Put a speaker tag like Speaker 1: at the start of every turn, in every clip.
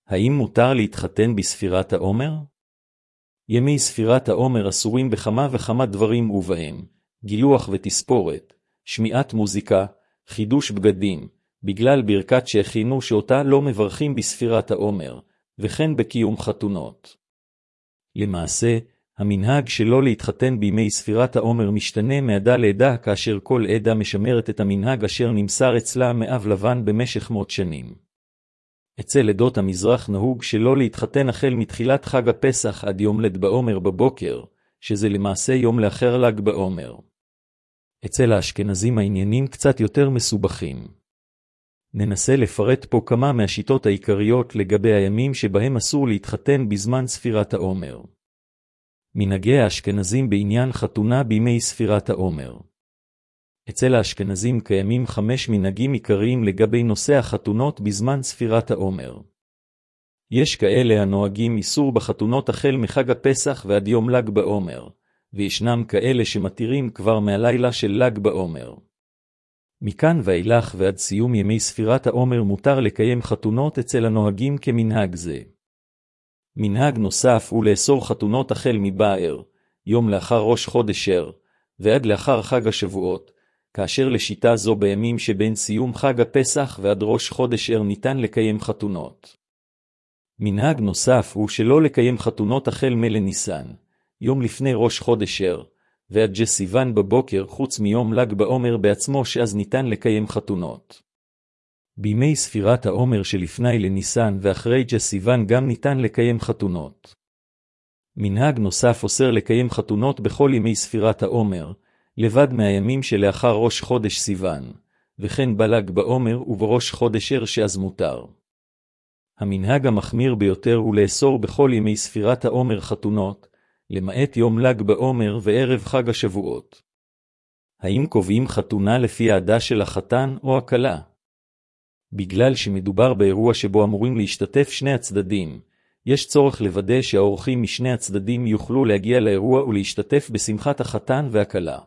Speaker 1: האם מותר להתחתן בספירת העומר? ימי ספירת העומר אסורים בכמה וכמה דברים ובהם גילוח ותספורת, שמיעת מוזיקה, חידוש בגדים, בגלל ברכת שהכינו שאותה לא מברכים בספירת העומר, וכן בקיום חתונות. למעשה, המנהג שלא להתחתן בימי ספירת העומר משתנה מעדה לעדה כאשר כל עדה משמרת את המנהג אשר נמסר אצלה מאב לבן במשך מאות שנים. אצל עדות המזרח נהוג שלא להתחתן החל מתחילת חג הפסח עד יום ל"ד בעומר בבוקר, שזה למעשה יום לאחר ל"ג בעומר. אצל האשכנזים העניינים קצת יותר מסובכים. ננסה לפרט פה כמה מהשיטות העיקריות לגבי הימים שבהם אסור להתחתן בזמן ספירת העומר. מנהגי האשכנזים בעניין חתונה בימי ספירת העומר. אצל האשכנזים קיימים 5 מנהגים עיקריים לגבי נושא החתונות בזמן ספירת העומר. יש כאלה הנוהגים איסור בחתונות החל מחג הפסח ועד יום ל"ג בעומר, וישנם כאלה שמתירים כבר מהלילה של ל"ג בעומר. מכאן ואילך ועד סיום ימי ספירת העומר מותר לקיים חתונות אצל הנוהגים כמנהג זה. מנהג נוסף הוא לאסור חתונות החל מבער, יום לאחר ראש חודש אר, ועד לאחר חג השבועות, כאשר לשיטה זו בימים שבין סיום חג הפסח ועד ראש חודש אר ניתן לקיים חתונות. מנהג נוסף הוא שלא לקיים חתונות החל מניסן, יום לפני ראש חודש אר, ועד סיוון בבוקר חוץ מיום ל"ג בעומר בעצמו שאז ניתן לקיים חתונות. בימי ספירת העומר שלפני לניסן ואחרי סיוון גם ניתן לקיים חתונות. מנהג נוסף אוסר לקיים חתונות בכל ימי ספירת העומר, לבד מהימים שלאחר ראש חודש סיוון, וכן בל"ג בעומר ובראש חודש אר שאז מותר. המנהג המחמיר ביותר הוא לאסור בכל ימי ספירת העומר חתונות, למעט יום ל"ג בעומר וערב חג השבועות. האם קובעים חתונה לפי העדה של החתן או הכלה? בגלל שמדובר באירוע שבו אמורים להשתתף שני הצדדים, יש צורך לוודא שהאורחים משני הצדדים יוכלו להגיע לאירוע ולהשתתף בשמחת החתן והכלה.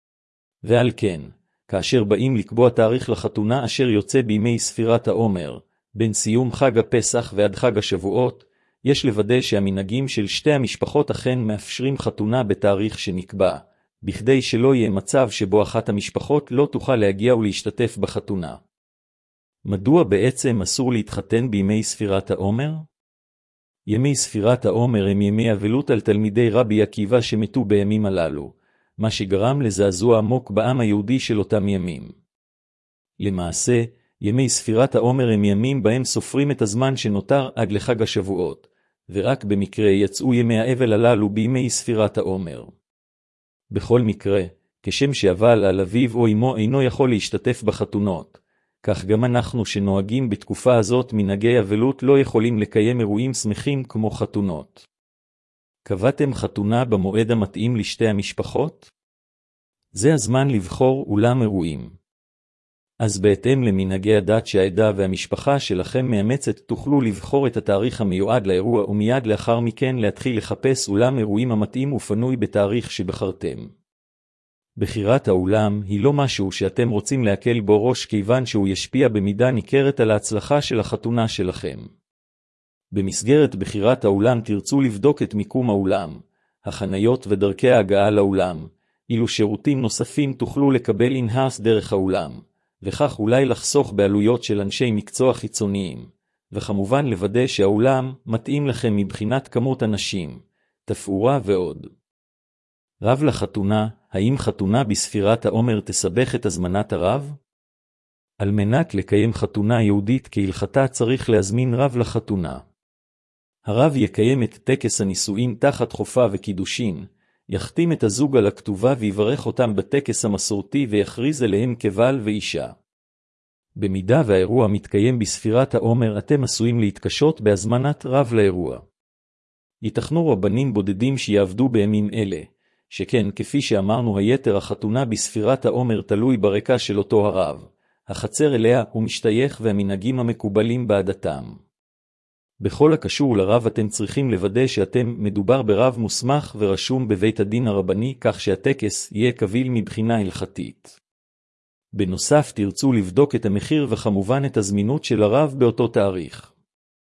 Speaker 1: ועל כן, כאשר באים לקבוע תאריך לחתונה אשר יוצא בימי ספירת העומר, בין סיום חג הפסח ועד חג השבועות, יש לוודא שהמנהגים של שתי המשפחות אכן מאפשרים חתונה בתאריך שנקבע, בכדי שלא יהיה מצב שבו אחת המשפחות לא תוכל להגיע ולהשתתף בחתונה. מדוע בעצם אסור להתחתן בימי ספירת העומר? ימי ספירת העומר הם ימי אבלות על תלמידי רבי עקיבא שמתו בימים הללו, מה שגרם לזעזוע עמוק בעם היהודי של אותם ימים. למעשה, ימי ספירת העומר הם ימים בהם סופרים את הזמן שנותר עד לחג השבועות, ורק במקרה יצאו ימי האבל הללו בימי ספירת העומר. בכל מקרה, כשם שאבל על אביו או אמו אינו יכול להשתתף בחתונות, כך גם אנחנו שנוהגים בתקופה הזאת מנהגי אבלות לא יכולים לקיים אירועים שמחים כמו חתונות. קבעתם חתונה במועד המתאים לשתי המשפחות? זה הזמן לבחור אולם אירועים. אז בהתאם למנהגי הדת שהעדה והמשפחה שלכם מאמצת תוכלו לבחור את התאריך המיועד לאירוע ומיד לאחר מכן להתחיל לחפש אולם אירועים המתאים ופנוי בתאריך שבחרתם. בחירת האולם היא לא משהו שאתם רוצים להקל בו ראש כיוון שהוא ישפיע במידה ניכרת על ההצלחה של החתונה שלכם. במסגרת בחירת האולם תרצו לבדוק את מיקום האולם, החניות ודרכי ההגעה לאולם, אילו שירותים נוספים תוכלו לקבל אין-האוס דרך האולם, וכך אולי לחסוך בעלויות של אנשי מקצוע חיצוניים, וכמובן לוודא שהאולם מתאים לכם מבחינת כמות אנשים, תפאורה ועוד. רב לחתונה, האם חתונה בספירת העומר תסבך את הזמנת הרב? על מנת לקיים חתונה יהודית כהלכתה צריך להזמין רב לחתונה. הרב יקיים את טקס הנישואין תחת חופה וקידושין, יחתים את הזוג על הכתובה ויברך אותם בטקס המסורתי ויכריז עליהם כבעל ואישה. במידה והאירוע מתקיים בספירת העומר אתם עשויים להתקשות בהזמנת רב לאירוע. ייתכנו רבנים בודדים שיעבדו בימים אלה, שכן כפי שאמרנו היתר החתונה בספירת העומר תלוי ברקע של אותו הרב, החצר אליה הוא משתייך והמנהגים המקובלים בעדתם. בכל הקשור לרב אתם צריכים לוודא שאתם מדובר ברב מוסמך ורשום בבית הדין הרבני כך שהטקס יהיה קביל מבחינה הלכתית. בנוסף תרצו לבדוק את המחיר וכמובן את הזמינות של הרב באותו תאריך.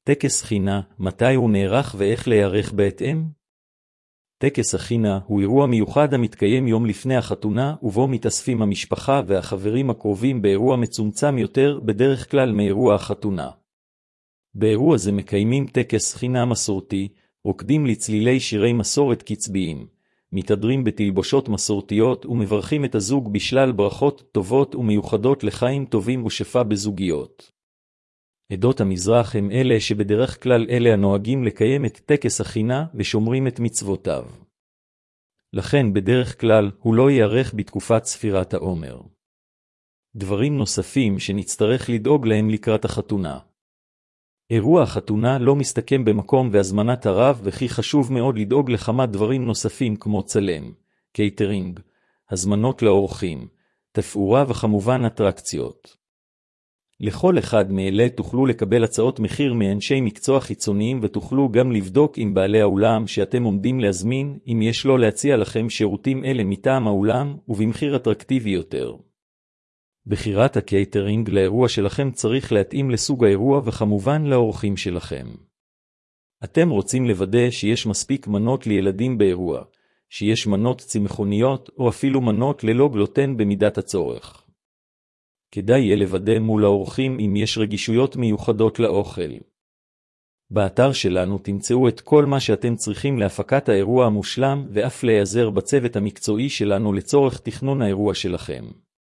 Speaker 1: טקס חינה, מתי הוא נערך ואיך להיערך בהתאם? טקס החינה הוא אירוע מיוחד המתקיים יום לפני החתונה, ובו מתאספים המשפחה והחברים הקרובים באירוע מצומצם יותר בדרך כלל מאירוע החתונה. באירוע זה מקיימים טקס חינה מסורתי, רוקדים לצלילי שירי מסורת קצביים, מתהדרים בתלבושות מסורתיות ומברכים את הזוג בשלל ברכות טובות ומיוחדות לחיים טובים ושפע בזוגיות. עדות המזרח הם אלה שבדרך כלל אלה הנוהגים לקיים את טקס החינה ושומרים את מצוותיו. לכן בדרך כלל הוא לא ייערך בתקופת ספירת העומר. דברים נוספים שנצטרך לדאוג להם לקראת החתונה. אירוע החתונה לא מסתכם במקום והזמנת הרב, וכי חשוב מאוד לדאוג לכמה דברים נוספים כמו צלם, קייטרינג, הזמנות לאורחים, תפאורה וכמובן אטרקציות. לכל אחד מאלה תוכלו לקבל הצעות מחיר מאנשי מקצוע חיצוניים, ותוכלו גם לבדוק עם בעלי האולם שאתם עומדים להזמין אם יש לו להציע לכם שירותים אלה מטעם האולם ובמחיר אטרקטיבי יותר. בחירת הקייטרינג לאירוע שלכם צריך להתאים לסוג האירוע וכמובן לאורחים שלכם. אתם רוצים לוודא שיש מספיק מנות לילדים באירוע, שיש מנות צמחוניות או אפילו מנות ללא גלוטן במידת הצורך. כדאי יהיה לוודא מול האורחים אם יש רגישויות מיוחדות לאוכל. באתר שלנו תמצאו את כל מה שאתם צריכים להפקת האירוע המושלם, ואף להיעזר בצוות המקצועי שלנו לצורך תכנון האירוע שלכם.